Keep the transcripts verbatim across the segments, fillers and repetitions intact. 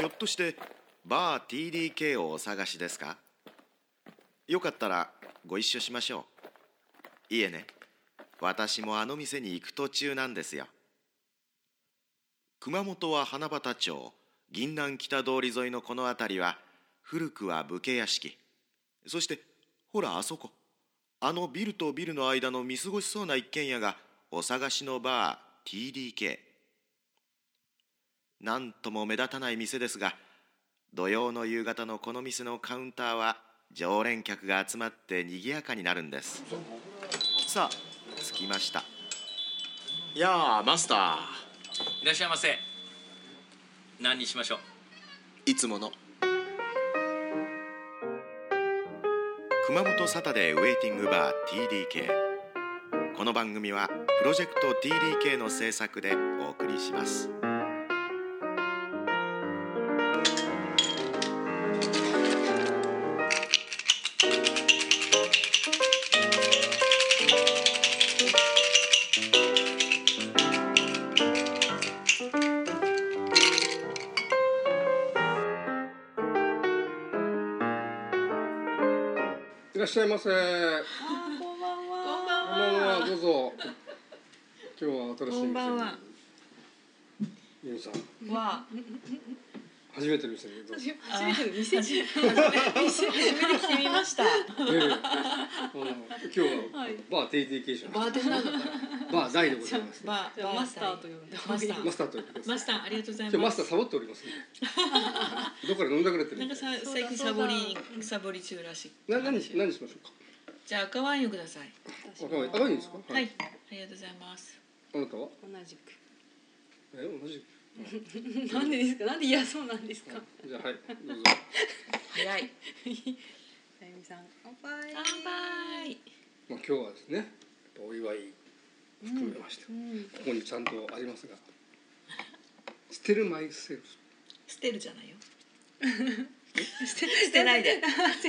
ょっとしてバー ティーディーケー をお探しですか？よかったらご一緒しましょう。いえね、私もあの店に行く途中なんですよ。熊本は花畑町銀南北通り沿いのこの辺りは古くは武家屋敷、そしてほらあそこ、あのビルとビルの間の見過ごしそうな一軒家がお探しのバー ティーディーケー。 なんとも目立たない店ですが、土曜の夕方のこの店のカウンターは常連客が集まって賑やかになるんです。さあ着きました。 やあマスター、 いらっしゃいませ。何にしましょう？ いつもの。 熊本サタデーウェイティングバー ティーディーケー。 この番組はプロジェクト ティーディーケー の制作でお送りします。 いらっしゃいませ。 あ、こんばんは。 こんばんは。どうぞ。今日は新しい店に。 こんばんは。 ゆみさん。 わ。 初めての店にどうぞ。 初めての店。初めて来てみました。 ええ、あの今日はバー ティーディーケー じゃない。 バーテンダーだから。 バー大でございます。 バーマスターと呼んで。マスター。 マスターと呼んでください。 マスターありがとうございます。 今日マスターサボっておりますね。どこから飲んだくれてる。 なんかさ最近サボりサボり中らしい。 な何何しましょうか。 じゃあ赤ワインをください。 赤ワイン赤ワインですか。 はい。ありがとうございます。 あなたは？ 同じく。 え同じ。 なんでですか。なんで嫌そうなんですか。 じゃあはいどうぞ。 早い。 あゆみさん乾杯。 乾杯。 まあ今日はですね、お祝い含めまして、ここにちゃんとありますが、捨てるマイセルフ。 捨てるじゃないよ。捨てないで。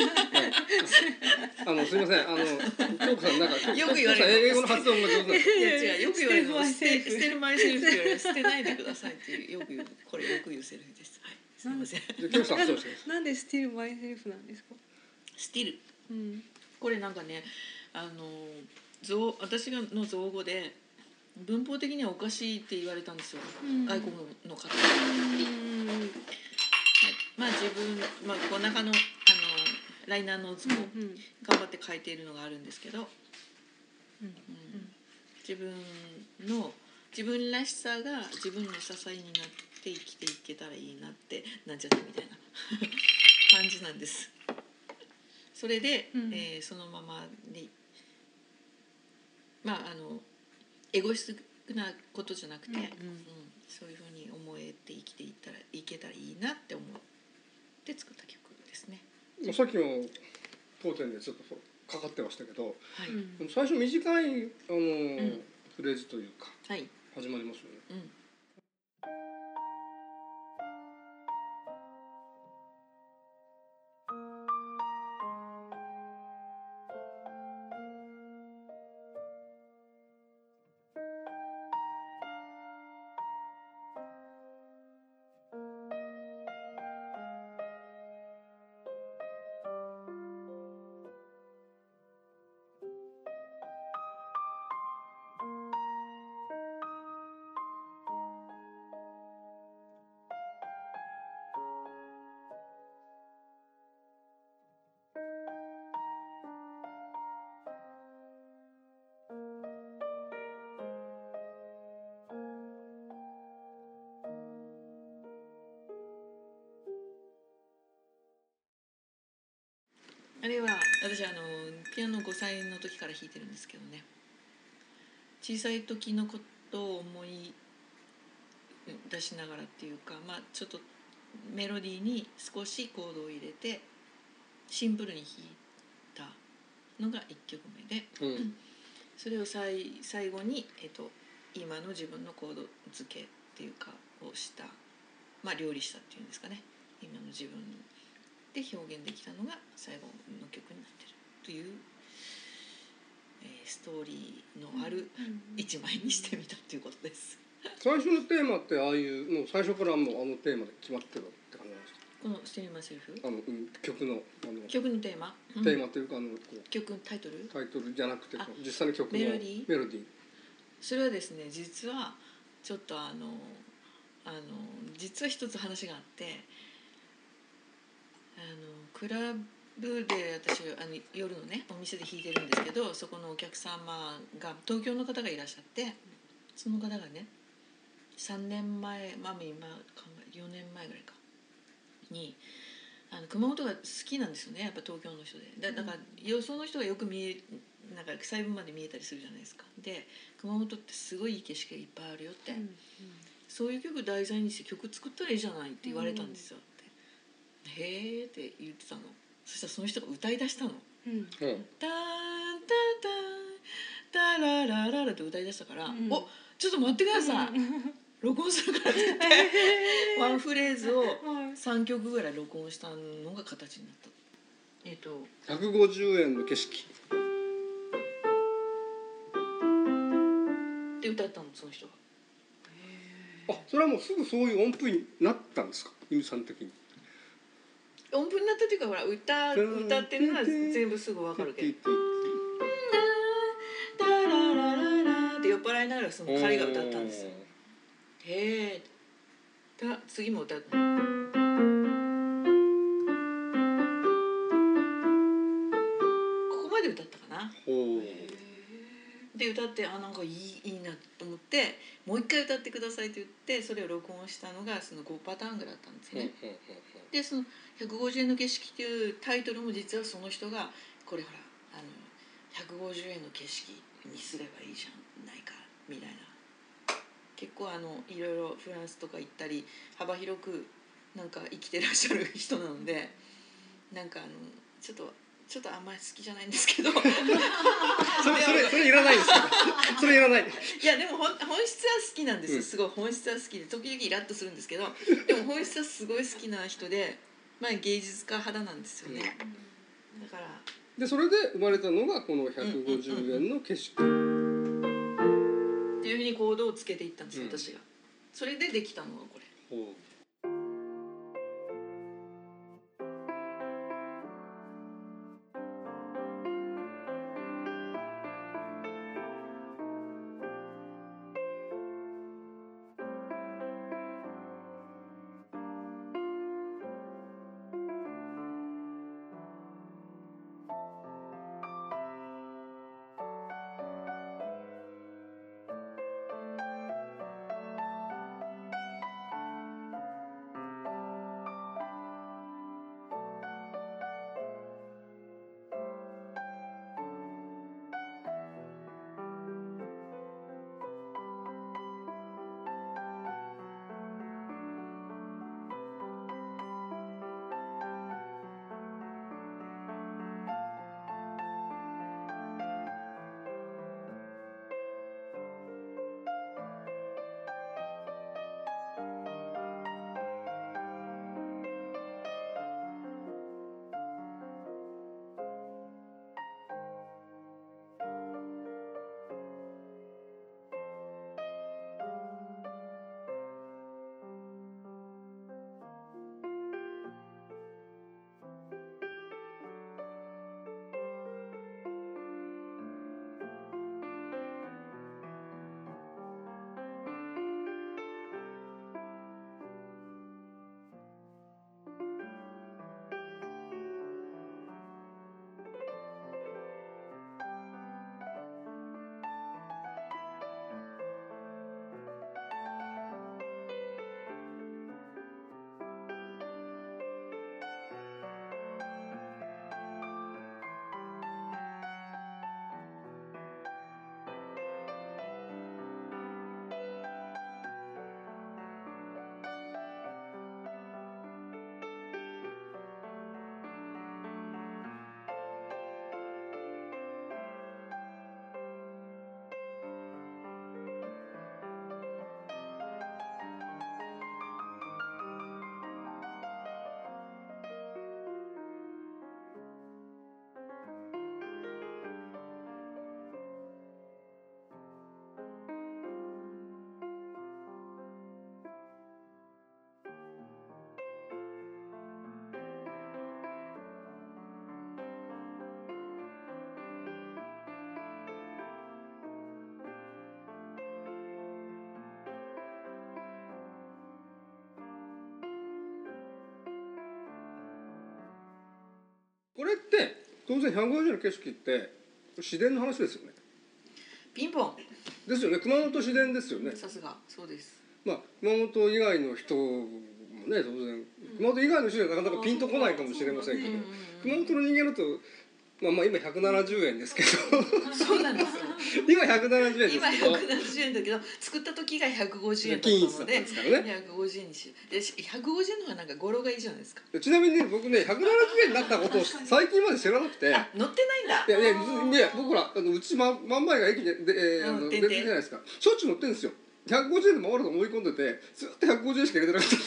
あのすみません、あの京子さんなんかよく言われる。 英語の発音が上手なんです。 いや違う、よく言われるの。捨て捨てるマイセルフって言われる。捨てないでくださいっていうよく言う、これよく言うセリフです。はい。すみません。 じゃ京子さんそうです。 なんでスティルマイセルフなんですか。 スティル。 うん。 これなんかね、あの造私がの造語で文法的にはおかしいって言われたんですよ。外国の方。まあ自分まあこの中のあのライナーノーツも頑張って書いているのがあるんですけど、うんうん、自分の自分らしさが自分の支えになって生きていけたらいいなってなんちゃってみたいな感じなんです。それで、うんえー、そのままにまああのエゴイスティックなことじゃなくて、うんうん、そういうふうに思えて生きていったらいけたらいいなって思って作った曲ですね。 さっきの当店でちょっとかかってましたけど、はい、最初短いあの、うん、フレーズというか、はい、始まりますよね。うんあれは私あのピアノごさいの時から弾いてるんですけどね、小さい時のことを思い出しながらっていうか、まあ、ちょっとメロディーに少しコードを入れてシンプルに弾いたのがいっきょくめで、うん、それをさい最後に、えっと、今の自分のコード付けっていうかをした、まあ、料理したっていうんですかね、今の自分で表現できたのが最後の曲になってるという、えー、ストーリーのある一枚にしてみたということです。 最初のテーマってああいうもう最初からもうあのテーマで決まってるって感じなんこのスティーマセルフあの、うん、曲のあの曲のテーマ、 テーマというかあのこう曲のタイトルタイトルじゃなくて実際の曲のメロディーメロディーそれはですね実はちょっとあのあの実は一つ話があってあのクラブで私あの夜のねお店で弾いてるんですけどそこのお客様が東京の方がいらっしゃってその方がねさんねんまえまあ今考えよねんまえぐらいかにあの熊本が好きなんですよねやっぱ東京の人でだだからよその人がよく見えなんか細部まで見えたりするじゃないですかで熊本ってすごいいい景色がいっぱいあるよって、うんうん、そういう曲題材にして曲作ったらいいじゃないって言われたんですよって、うん、へーって言ってたのそしたらその人が歌い出したの、うん、ターンタンタンタララララって歌い出したから、うん、おちょっと待ってください、うん録音するからって言ってワンフレーズをさんきょくぐらい録音したのが形になったえっとひゃくごじゅうえんの景色って歌ったのその人があそれはもうすぐそういう音符になったんですかゆみさん的に音符になったっていうかほら 歌, 歌ってるのは全部すぐ分かるけどタララララって酔っ払いながらその彼が歌ったんですよへえ次も歌うここまで歌ったかなで歌ってあなんかいい、いいなと思ってもう一回歌ってくださいと言ってそれを録音したのがそのごパターンぐらいだったんですねでそのひゃくごじゅうえんの景色っていうタイトルも実はその人がこれほらあのひゃくごじゅうえんの景色にすればいいじゃないかみたいな結構あのいろいろフランスとか行ったり幅広くなんか生きてらっしゃる人なのでなんかあのちょっとちょっとあんまり好きじゃないんですけどそれそれそれいらないですかそれいらないいやでも本質は好きなんですよ、うん、すごい本質は好きで時々イラッとするんですけどでも本質はすごい好きな人で、まあ、芸術家派なんですよね、うん、だからでそれで生まれたのがこのひゃくごじゅうえんの景色、うんうんうんっていうふうにコードをつけていったんですよ、うん、私がそれでできたのがこれほうこれって当然ひゃくごじゅうの景色って自然の話ですよね。 ピンポンですよね。熊本自然ですよね。 さすがそうです。 まあ熊本以外の人もね、当然熊本以外の人はなかなかピンとこないかもしれませんけど、熊本の人間だとまあまあ今ひゃくななじゅうえんですけどそうなんですよ今ひゃくななじゅうえんです今けどひゃくななじゅうえんだけど作った時がひゃくごじゅうえんだったのでですからね、 ひゃくごじゅうえんにしようでひゃくごじゅうえんの方がなんか語呂がいいじゃないですか。 ちなみにね僕ねひゃくななじゅうえんになったことを最近まで知らなくて、 あ乗ってないんだ。 いやいやいや僕ほらあのうちま真ん前が駅でで、えーあの出てるじゃないですか。しょっちゅう乗ってるんですよ。ひゃくごじゅうえんで回ると思い込んでてずっとひゃくごじゅうえんしか入れてなかった。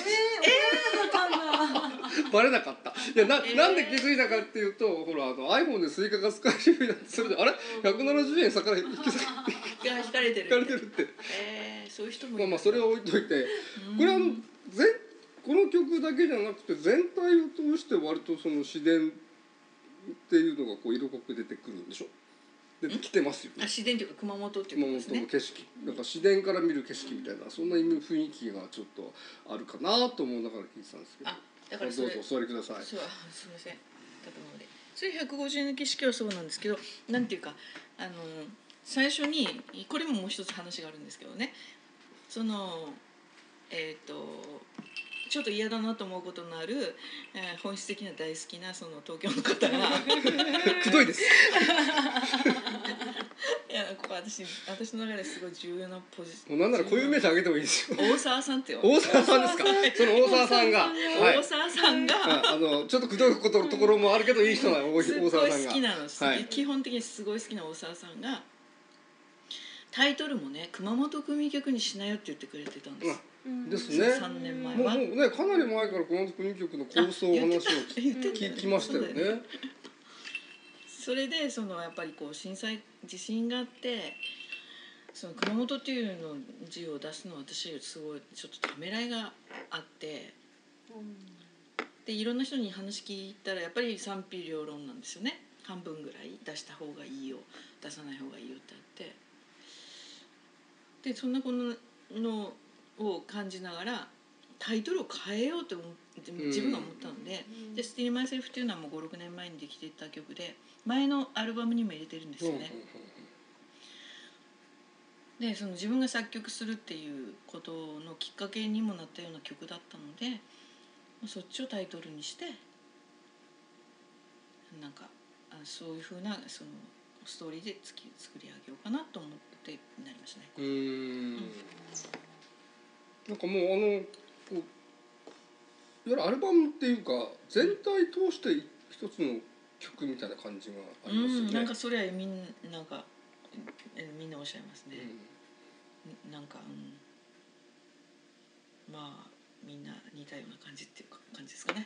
バレなかった。いや な,、えー、なんで気づいたかっていうとほらあの iPhone でスイカが使えるようになってそれであれひゃくななじゅうえん差から引き引かれてる引かれてるって。 えー、そういう人もいる。 まあまあそれを置いといて、これあの全この曲だけじゃなくて全体を通して割とその自然っていうのがこう色濃く出てくるんでしょ。出てきてますよね。 あ自然というか熊本っていうことですね。 熊本の景色、なんか自然から見る景色みたいなそんな雰囲気がちょっとあるかなと思いながら聞いてたんですけど。 あだからそれどうぞお座りください。 そうすみません。それひゃくごじゅうえんの景色はそうなんですけど、なんていうかあの最初にこれももう一つ話があるんですけどね、そのえっ、ー、とちょっと嫌だなと思うことのある、えー、本質的な大好きなその東京の方がくどいです。 いやここ私私の中ですごい重要なポジション。 もうなんなら固有名詞あげてもいいですよ。 大沢さんってよ。 大沢さんですか。その大沢さんが、 大沢さんが、 はい、あのちょっとくどいことのところもあるけどいい人な大沢さんが。すごい好きなの、はい、基本的にすごい好きな大沢さんがタイトルもね熊本組曲にしなよって言ってくれてたんです。 うんですね。 さんねんまえはもうねかなり前から熊本組曲の構想話を聞きましたよね。 それでそのやっぱりこう震災地震があってその熊本っていうの字を出すのは私すごいちょっとためらいがあって、うん、でいろんな人に話聞いたらやっぱり賛否両論なんですよね。半分ぐらい出した方がいいよ出さない方がいいよってあってでそんなこののを感じながらタイトルを変えようと思って自分が思ったので、うん、で「Still Myself」っていうのはもうごろくねんまえにできていた曲で前のアルバムにも入れてるんですよね。でその自分が作曲するっていうことのきっかけにもなったような曲だったのでそっちをタイトルにしてなんかあそういうふうなそのストーリーで作り上げようかなと思ってなりましたね。 うーん、うんなんかもうあのこういわゆるアルバムっていうか全体通して一つの曲みたいな感じがありますよね。 うん、なんかそれはみんななんかみんなおっしゃいますね。うん、なんか、うん、まあみんな似たような感じっていうか感じですかね。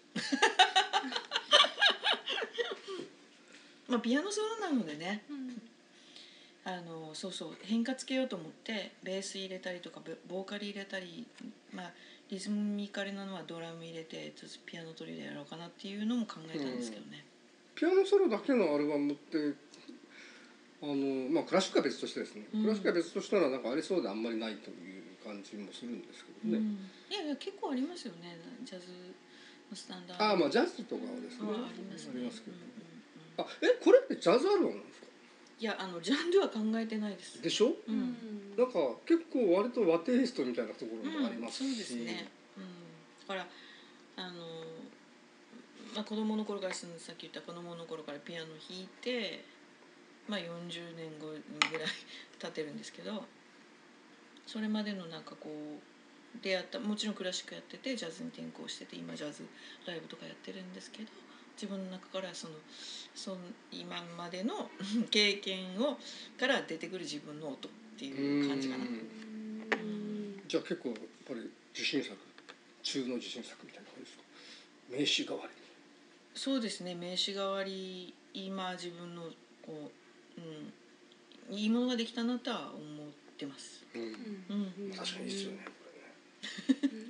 まあピアノソロなのでね。うんあのそうそう変化つけようと思ってベース入れたりとかボーカル入れたり、まあ、リズミカルなのはドラム入れてピアノトリでやろうかなっていうのも考えたんですけどね、 うん、ピアノソロだけのアルバムってあの、まあ、クラシックは別としてですね、うん、クラシックは別としたらなんかありそうであんまりないという感じもするんですけどね、うん、 いやいや結構ありますよねジャズのスタンダードああまあジャズとかはですねありますね、 ありますけど、うんうんうん、あえこれってジャズアルバムなんですか。 いやあのジャンルは考えてないです。 でしょ？うん、なんか結構割と和テイストみたいなところもありますし、 うん、そうですね。うん、だからあのまあ子供の頃からさっき言った子供の頃からピアノ弾いて、まあよんじゅうねんごぐらい経ってるんですけど、それまでのなんかこう出会ったもちろんクラシックやっててジャズに転向してて今ジャズライブとかやってるんですけど。自分の中からそのその今までの経験をから出てくる自分の音っていう感じかな。 じゃあ結構やっぱり自信作中の自信作みたいな感じですか。名詞代わり。 そうですね名詞代わり今自分のこう、うん、いいものができたなとは思ってます。 うんうん、確かにいいですよねこれね。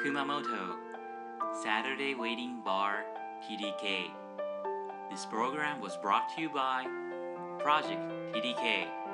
Kumamoto Saturday Waiting Bar ティーディーケー. This program was brought to you by Project ティーディーケー